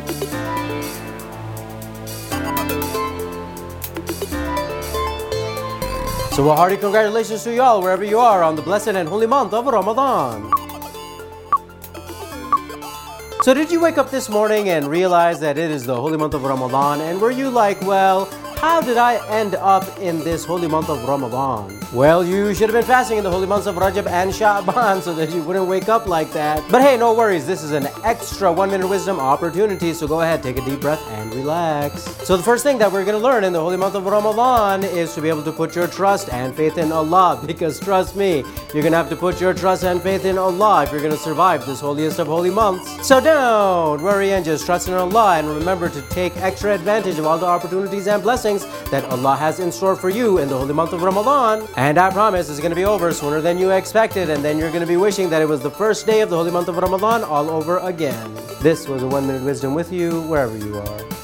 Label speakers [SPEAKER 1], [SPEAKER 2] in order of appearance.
[SPEAKER 1] So a hearty congratulations to y'all wherever you are on the blessed and holy month of Ramadan. So did you wake up this morning and realize that it is the holy month of Ramadan, and were you like, well, how did I end up in this holy month of Ramadan? Well, you should have been fasting in the holy months of Rajab and Sha'ban so that you wouldn't wake up like that. But hey, no worries, this is an extra 1 minute wisdom opportunity, so go ahead, take a deep breath and relax. So the first thing that we're going to learn in the holy month of Ramadan is to be able to put your trust and faith in Allah, because trust me, you're going to have to put your trust and faith in Allah if you're going to survive this holiest of holy months. So don't worry and just trust in Allah, and remember to take extra advantage of all the opportunities and blessings that Allah has in store for you in the holy month of Ramadan. And I promise it's going to be over sooner than you expected, and then you're going to be wishing that it was the first day of the holy month of Ramadan all over again. This was a 1 minute wisdom with you wherever you are.